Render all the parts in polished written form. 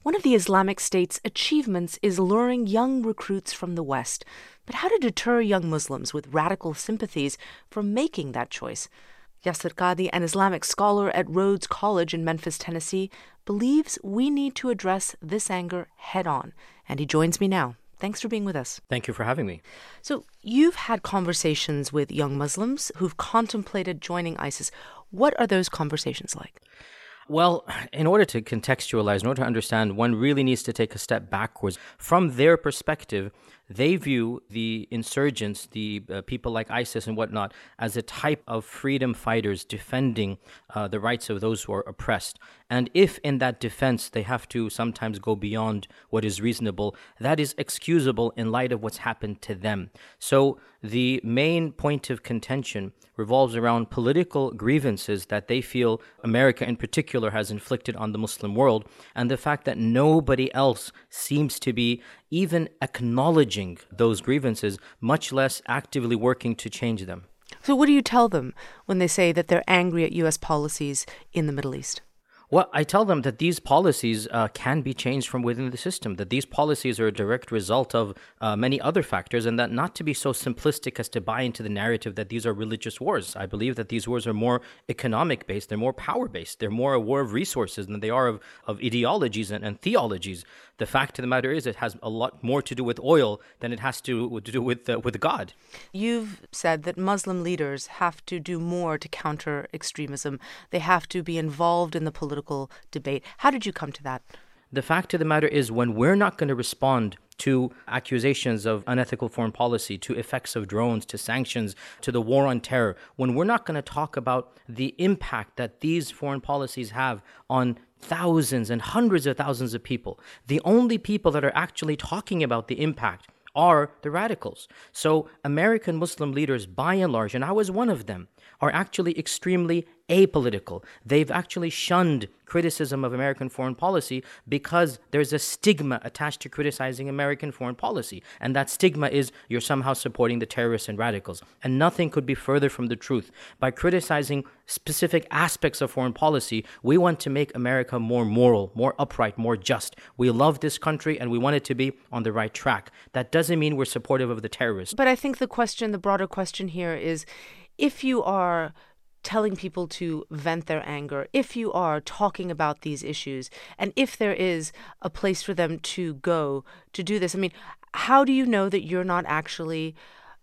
One of the Islamic State's achievements is luring young recruits from the West. But how to deter young Muslims with radical sympathies from making that choice? Yasir Qadhi, an Islamic scholar at Rhodes College in Memphis, Tennessee, believes we need to address this anger head-on. And he joins me now. Thanks for being with us. Thank you for having me. So you've had conversations with young Muslims who've contemplated joining ISIS. What are those conversations like? Well, in order to contextualize, in order to understand, one really needs to take a step backwards. From their perspective, they view the insurgents, the people like ISIS and whatnot, as a type of freedom fighters defending the rights of those who are oppressed. And if in that defense they have to sometimes go beyond what is reasonable, that is excusable in light of what's happened to them. So the main point of contention revolves around political grievances that they feel America in particular has inflicted on the Muslim world, and the fact that nobody else seems to be even acknowledging those grievances, much less actively working to change them. So what do you tell them when they say that they're angry at U.S. policies in the Middle East? Well, I tell them that these policies can be changed from within the system, that these policies are a direct result of many other factors, and that not to be so simplistic as to buy into the narrative that these are religious wars. I believe that these wars are more economic-based, they're more power-based, they're more a war of resources than they are of ideologies and theologies. The fact of the matter is it has a lot more to do with oil than it has to do with God. You've said that Muslim leaders have to do more to counter extremism. They have to be involved in the political debate. How did you come to that? The fact of the matter is when we're not going to respond to accusations of unethical foreign policy, to effects of drones, to sanctions, to the war on terror, when we're not going to talk about the impact that these foreign policies have on thousands and hundreds of thousands of people, the only people that are actually talking about the impact are the radicals. So American Muslim leaders, by and large, and I was one of them, are actually extremely apolitical. They've actually shunned criticism of American foreign policy because there's a stigma attached to criticizing American foreign policy. And that stigma is you're somehow supporting the terrorists and radicals. And nothing could be further from the truth. By criticizing specific aspects of foreign policy, we want to make America more moral, more upright, more just. We love this country and we want it to be on the right track. That doesn't mean we're supportive of the terrorists. But I think the broader question here is, if you are telling people to vent their anger, if you are talking about these issues, and if there is a place for them to go to do this, I mean, how do you know that you're not actually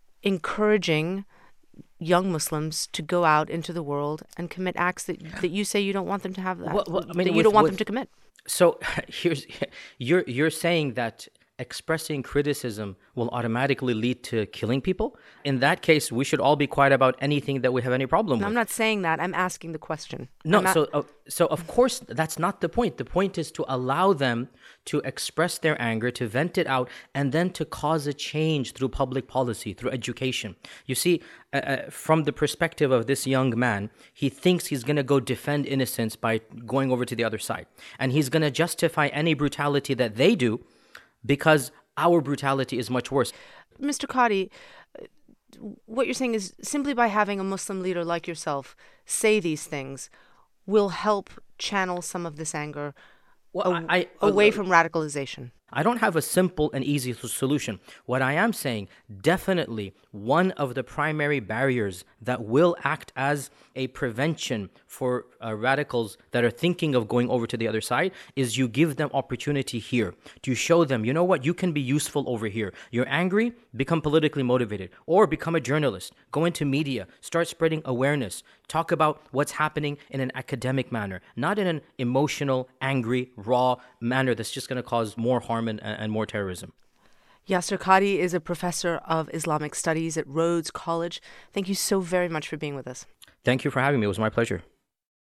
encouraging young Muslims to go out into the world and commit acts that you say you don't want them to have, that you don't want them to commit? So you're saying that expressing criticism will automatically lead to killing people? In that case, we should all be quiet about anything that we have any problem with. I'm not saying that. I'm asking the question. So of course, that's not the point. The point is to allow them to express their anger, to vent it out, and then to cause a change through public policy, through education. You see, from the perspective of this young man, he thinks he's going to go defend innocence by going over to the other side. And he's going to justify any brutality that they do because our brutality is much worse. Mr. Qadhi, what you're saying is simply by having a Muslim leader like yourself say these things will help channel some of this anger away from radicalization. I don't have a simple and easy solution. What I am saying, definitely one of the primary barriers that will act as a prevention for radicals that are thinking of going over to the other side is you give them opportunity here. You show them, you know what, you can be useful over here. You're angry, become politically motivated, or become a journalist, go into media, start spreading awareness, talk about what's happening in an academic manner, not in an emotional, angry, raw manner that's just going to cause more harm and more terrorism. Yasir Qadhi is a professor of Islamic studies at Rhodes College. Thank you so very much for being with us. Thank you for having me. It was my pleasure.